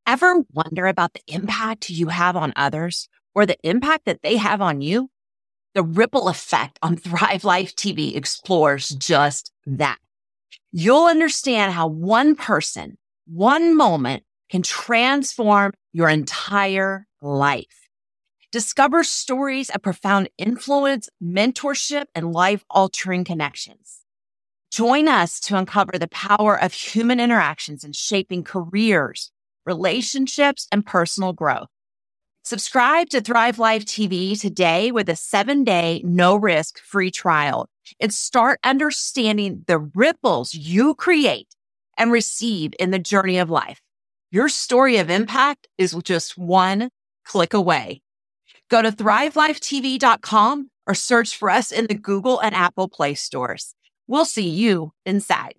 Ever wonder about the impact you have on others or the impact that they have on you? The Ripple Effect on Thrive Life TV explores just that. You'll understand how one person, one moment can transform your entire life. Discover stories of profound influence, mentorship, and life-altering connections. Join us to uncover the power of human interactions in shaping careers, relationships, and personal growth. Subscribe to Thrive Life TV today with a 7-day, no-risk free trial and start understanding the ripples you create and receive in the journey of life. Your story of impact is just one click away. Go to thrivelifetv.com or search for us in the Google and Apple Play stores. We'll see you inside.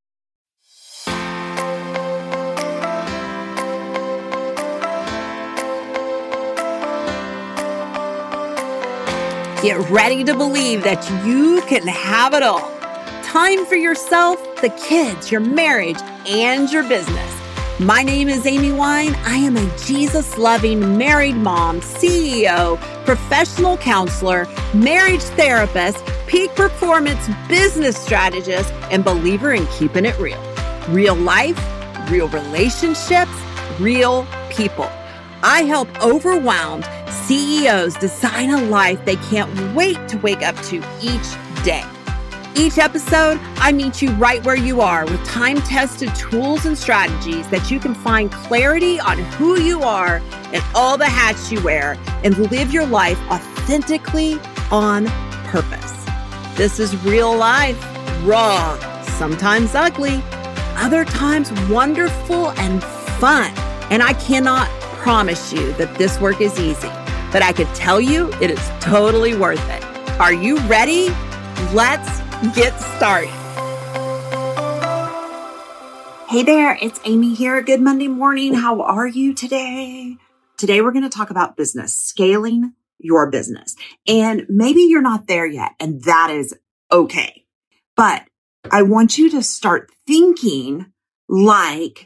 Get ready to believe that you can have it all. Time for yourself, the kids, your marriage, and your business. My name is Amy Wine. I am a Jesus-loving married mom, CEO, professional counselor, marriage therapist, peak performance business strategist, and believer in keeping it real. Real life, real relationships, real people. I help overwhelmed CEOs design a life they can't wait to wake up to each day. Each episode, I meet you right where you are with time-tested tools and strategies that you can find clarity on who you are and all the hats you wear and live your life authentically on purpose. This is real life, raw, sometimes ugly, other times wonderful and fun. And I cannot promise you that this work is easy, but I can tell you it is totally worth it. Are you ready? Let's get started. Hey there, it's Amy here. Good Monday morning. How are you today? Today we're going to talk about business, scaling your business. And maybe you're not there yet, and that is okay. But I want you to start thinking like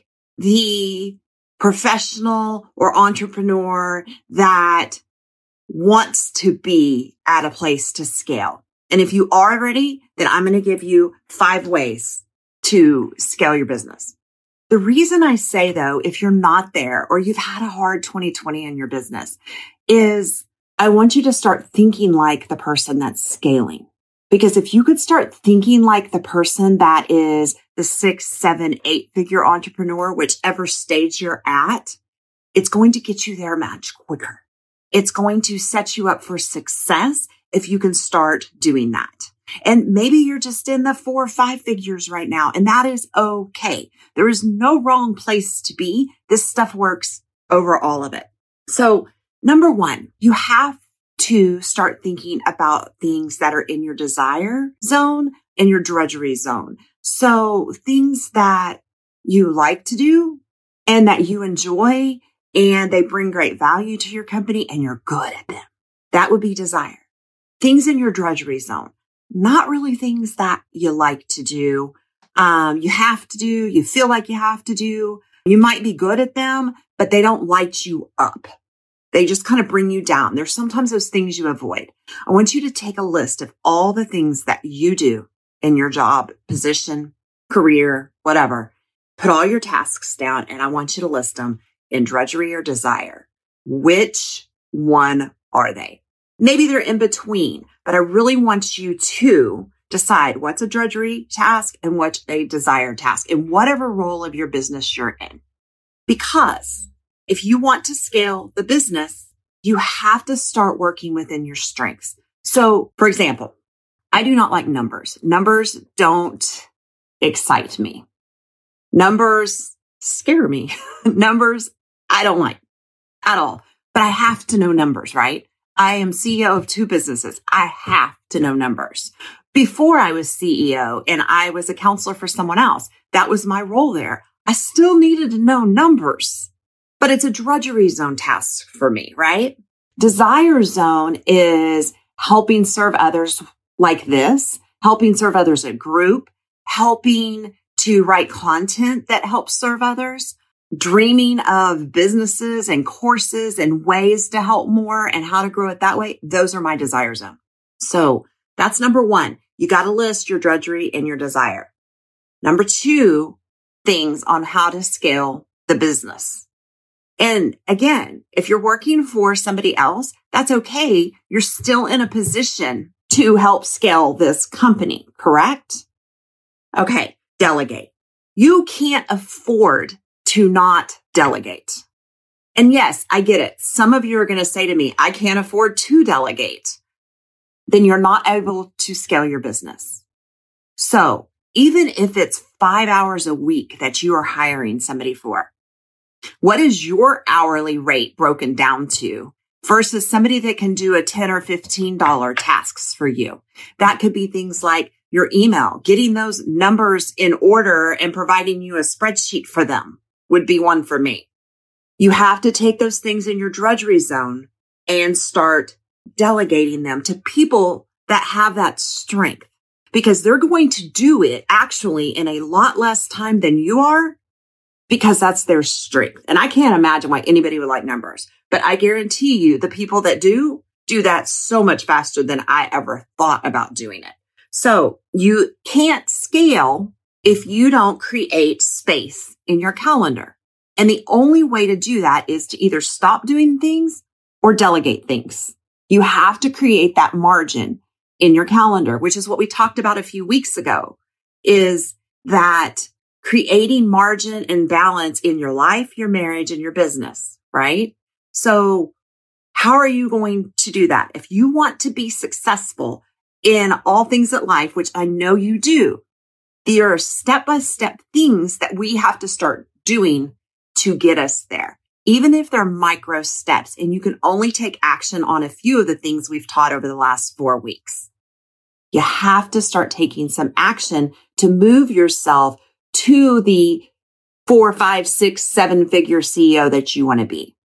the professional or entrepreneur that wants to be at a place to scale. And if you are ready, then I'm going to give you 5 ways to scale your business. The reason I say, though, if you're not there or you've had a hard 2020 in your business, is I want you to start thinking like the person that's scaling. Because if you could start thinking like the person that is the 6, 7, 8-figure entrepreneur, whichever stage you're at, it's going to get you there much quicker. It's going to set you up for success if you can start doing that. And maybe you're just in the 4 or 5 figures right now, and that is okay. There is no wrong place to be. This stuff works over all of it. So number 1, you have to start thinking about things that are in your desire zone and your drudgery zone. So things that you like to do and that you enjoy and they bring great value to your company and you're good at them. That would be desire. Things in your drudgery zone, not really things that you like to do. You have to do, you feel like you have to do. You might be good at them, but they don't light you up. They just kind of bring you down. There's sometimes those things you avoid. I want you to take a list of all the things that you do in your job, position, career, whatever. Put all your tasks down and I want you to list them in drudgery or desire. Which one are they? Maybe they're in between, but I really want you to decide what's a drudgery task and what's a desire task in whatever role of your business you're in. Because if you want to scale the business, you have to start working within your strengths. So, for example, I do not like numbers. Numbers don't excite me. Numbers scare me. Numbers, I don't like at all. But I have to know numbers, right? I am CEO of 2 businesses. I have to know numbers. Before I was CEO and I was a counselor for someone else, that was my role there. I still needed to know numbers, but it's a drudgery zone task for me, right? Desire zone is helping serve others like this, helping serve others in group, helping to write content that helps serve others. dreaming of businesses and courses and ways to help more and how to grow it that way, those are my desire zone. So that's number one. You got to list your drudgery and your desire. Number two, things on how to scale the business. And again, if you're working for somebody else, that's okay. You're still in a position to help scale this company, correct? Okay, delegate. You can't afford to not delegate. And yes, I get it. Some of you are going to say to me, I can't afford to delegate. Then you're not able to scale your business. So even if it's 5 hours a week that you are hiring somebody for, what is your hourly rate broken down to versus somebody that can do a $10 or $15 tasks for you? That could be things like your email, getting those numbers in order and providing you a spreadsheet for them would be one for me. You have to take those things in your drudgery zone and start delegating them to people that have that strength, because they're going to do it actually in a lot less time than you are, because that's their strength. And I can't imagine why anybody would like numbers, but I guarantee you the people that do that so much faster than I ever thought about doing it. So you can't scale if you don't create space in your calendar. And the only way to do that is to either stop doing things or delegate things. You have to create that margin in your calendar, which is what we talked about a few weeks ago, is that creating margin and balance in your life, your marriage, and your business, right? So how are you going to do that? If you want to be successful in all things at life, which I know you do, there are step-by-step things that we have to start doing to get us there, even if they're micro steps, and you can only take action on a few of the things we've taught over the last 4 weeks. You have to start taking some action to move yourself to the 4, 5, 6, 7-figure CEO that you want to be.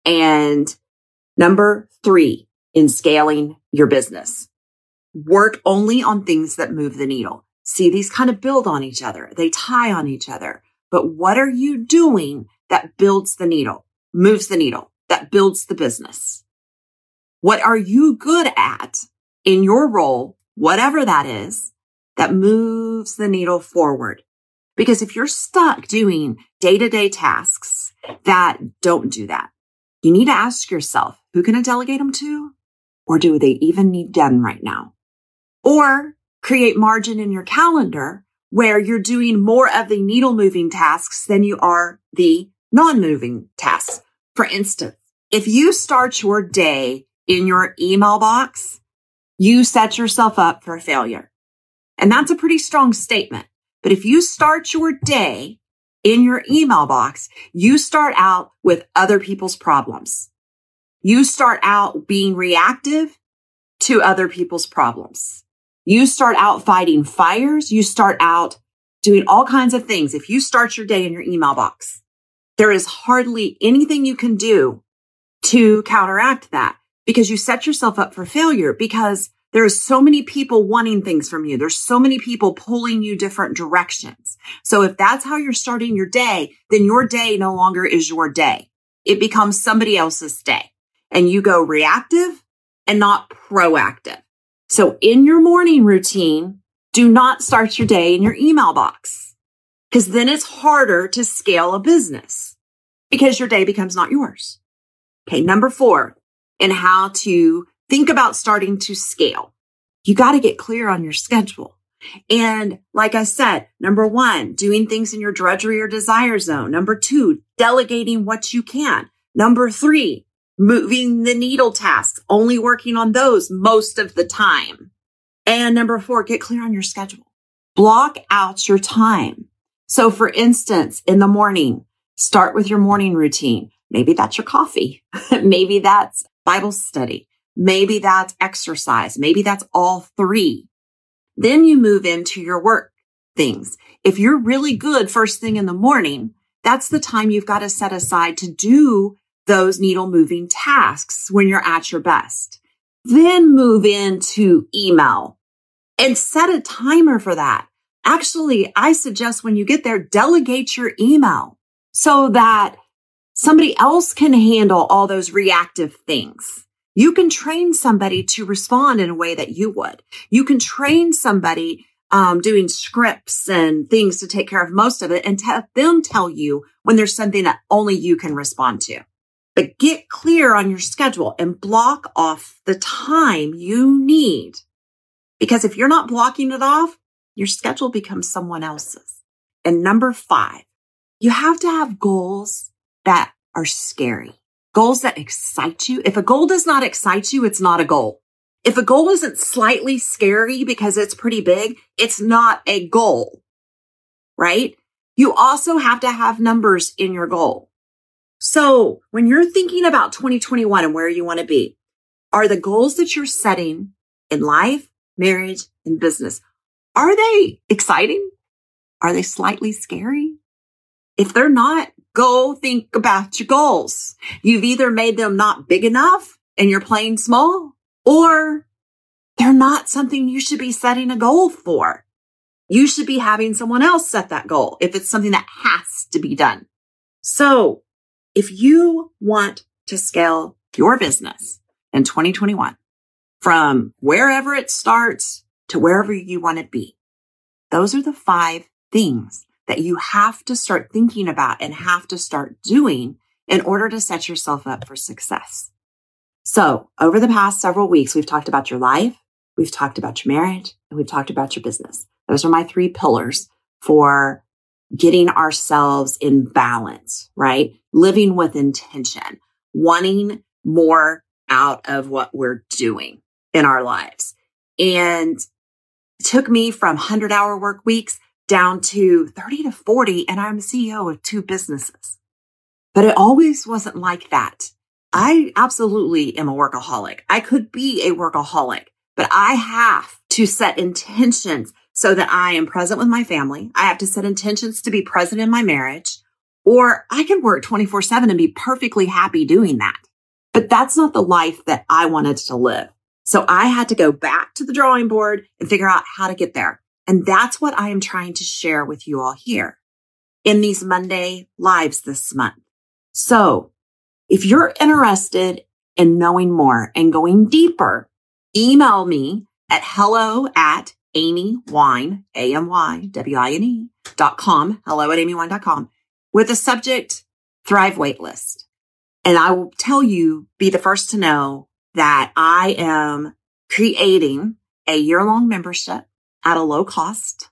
And number 3, in scaling your business, work only on things that move the needle. See, these kind of build on each other. They tie on each other. But what are you doing that builds the needle, moves the needle, that builds the business? What are you good at in your role, whatever that is, that moves the needle forward? Because if you're stuck doing day-to-day tasks that don't do that, you need to ask yourself, who can I delegate them to? Or do they even need done right now? Or create margin in your calendar where you're doing more of the needle-moving tasks than you are the non-moving tasks. For instance, if you start your day in your email box, you set yourself up for a failure. And that's a pretty strong statement. But if you start your day in your email box, you start out with other people's problems. You start out being reactive to other people's problems. You start out fighting fires. You start out doing all kinds of things. If you start your day in your email box, there is hardly anything you can do to counteract that, because you set yourself up for failure, because there are so many people wanting things from you. There's so many people pulling you different directions. So if that's how you're starting your day, then your day no longer is your day. It becomes somebody else's day, and you go reactive and not proactive. So in your morning routine, do not start your day in your email box, because then it's harder to scale a business because your day becomes not yours. Okay. Number 4, in how to think about starting to scale. You got to get clear on your schedule. And like I said, number 1, doing things in your drudgery or desire zone. Number 2, delegating what you can. Number 3, moving the needle tasks, only working on those most of the time. And number 4, get clear on your schedule. Block out your time. So for instance, in the morning, start with your morning routine. Maybe that's your coffee. Maybe that's Bible study. Maybe that's exercise. Maybe that's all 3. Then you move into your work things. If you're really good first thing in the morning, that's the time you've got to set aside to do those needle moving tasks when you're at your best. Then move into email and set a timer for that. Actually, I suggest when you get there, delegate your email so that somebody else can handle all those reactive things. You can train somebody to respond in a way that you would. You can train somebody doing scripts and things to take care of most of it and them tell you when there's something that only you can respond to. But get clear on your schedule and block off the time you need. Because if you're not blocking it off, your schedule becomes someone else's. And number 5, you have to have goals that are scary, goals that excite you. If a goal does not excite you, it's not a goal. If a goal isn't slightly scary because it's pretty big, it's not a goal, right? You also have to have numbers in your goal. So when you're thinking about 2021 and where you want to be, are the goals that you're setting in life, marriage, and business, are they exciting? Are they slightly scary? If they're not, go think about your goals. You've either made them not big enough and you're playing small, or they're not something you should be setting a goal for. You should be having someone else set that goal if it's something that has to be done. So if you want to scale your business in 2021, from wherever it starts to wherever you want to be, those are the 5 things that you have to start thinking about and have to start doing in order to set yourself up for success. So over the past several weeks, we've talked about your life, we've talked about your marriage, and we've talked about your business. Those are my 3 pillars for getting ourselves in balance, right? Living with intention, wanting more out of what we're doing in our lives. And it took me from 100-hour work weeks down to 30 to 40, and I'm CEO of 2 businesses. But it always wasn't like that. I absolutely am a workaholic. I could be a workaholic, but I have to set intentions so that I am present with my family. I have to set intentions to be present in my marriage, or I could work 24/7 and be perfectly happy doing that. But that's not the life that I wanted to live. So I had to go back to the drawing board and figure out how to get there. And that's what I am trying to share with you all here in these Monday lives this month. So if you're interested in knowing more and going deeper, email me at hello@amywine, AMYWINE.com, hello@amywine.com, with the subject Thrive Waitlist. And I will tell you, be the first to know that I am creating a year-long membership at a low cost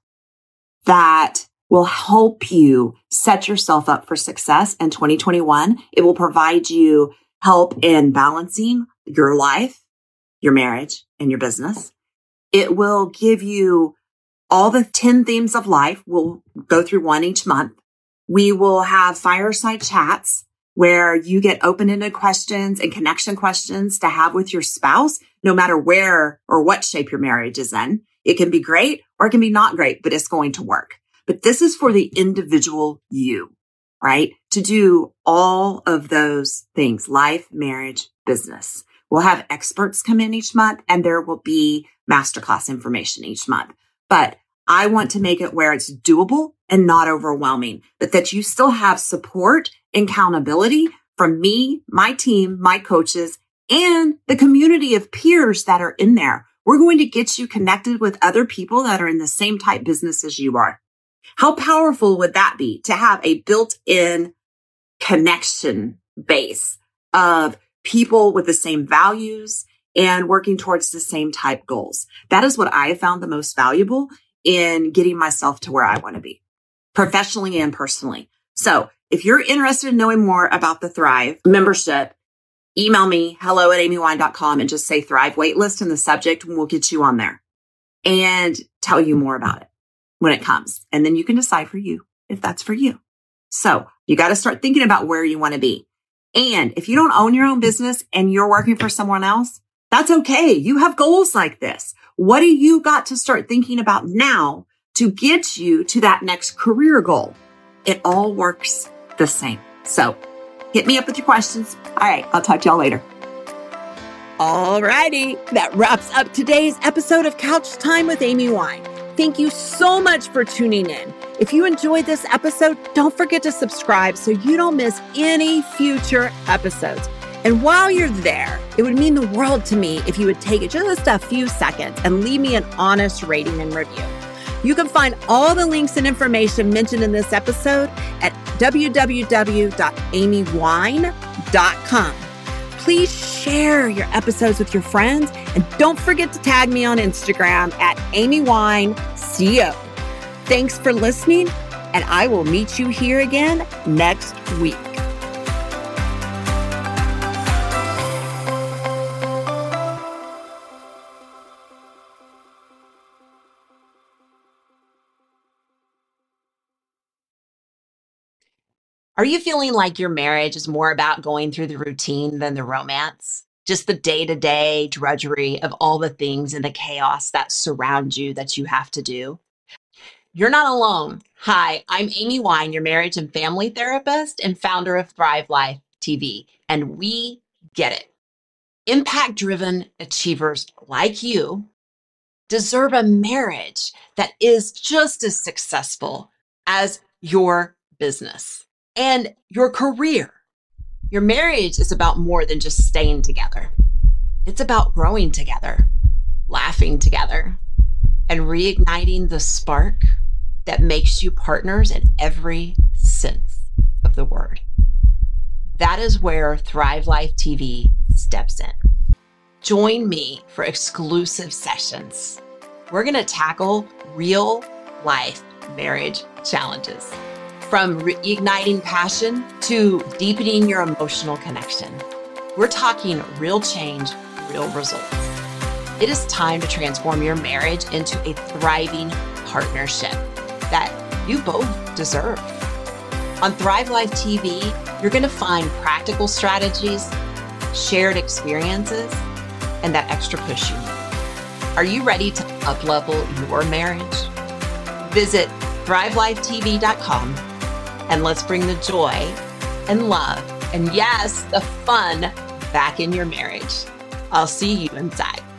that will help you set yourself up for success in 2021. It will provide you help in balancing your life, your marriage, and your business. It will give you all the 10 themes of life. We'll go through one each month. We will have fireside chats where you get open-ended questions and connection questions to have with your spouse, no matter where or what shape your marriage is in. It can be great or it can be not great, but it's going to work. But this is for the individual you, right? To do all of those things, life, marriage, business. We'll have experts come in each month and there will be masterclass information each month. But I want to make it where it's doable and not overwhelming, but that you still have support and accountability from me, my team, my coaches, and the community of peers that are in there. We're going to get you connected with other people that are in the same type business as you are. How powerful would that be to have a built-in connection base of people with the same values and working towards the same type goals? That is what I have found the most valuable in getting myself to where I want to be, professionally and personally. So if you're interested in knowing more about the Thrive membership, email me, hello@amywine.com, and just say Thrive Waitlist in the subject, and we'll get you on there and tell you more about it when it comes. And then you can decide for you if that's for you. So you got to start thinking about where you want to be. And if you don't own your own business and you're working for someone else, that's okay. You have goals like this. What do you got to start thinking about now to get you to that next career goal? It all works the same. So hit me up with your questions. All right. I'll talk to y'all later. All righty. That wraps up today's episode of Couch Time with Amy Wine. Thank you so much for tuning in. If you enjoyed this episode, don't forget to subscribe so you don't miss any future episodes. And while you're there, it would mean the world to me if you would take just a few seconds and leave me an honest rating and review. You can find all the links and information mentioned in this episode at www.amywine.com. Please share your episodes with your friends and don't forget to tag me on Instagram at AmyWineCO. Thanks for listening, and I will meet you here again next week. Are you feeling like your marriage is more about going through the routine than the romance? Just the day-to-day drudgery of all the things and the chaos that surround you that you have to do? You're not alone. Hi, I'm Amy Wine, your marriage and family therapist and founder of Thrive Life TV, and we get it. Impact-driven achievers like you deserve a marriage that is just as successful as your business and your career. Your marriage is about more than just staying together. It's about growing together, laughing together, and reigniting the spark that makes you partners in every sense of the word. That is where Thrive Life TV steps in. Join me for exclusive sessions. We're going to tackle real life marriage challenges, from reigniting passion to deepening your emotional connection. We're talking real change, real results. It is time to transform your marriage into a thriving partnership that you both deserve. On Thrive Life TV, you're going to find practical strategies, shared experiences, and that extra push you need. Are you ready to up-level your marriage? Visit thrivelifetv.com and let's bring the joy and love and, yes, the fun back in your marriage. I'll see you inside.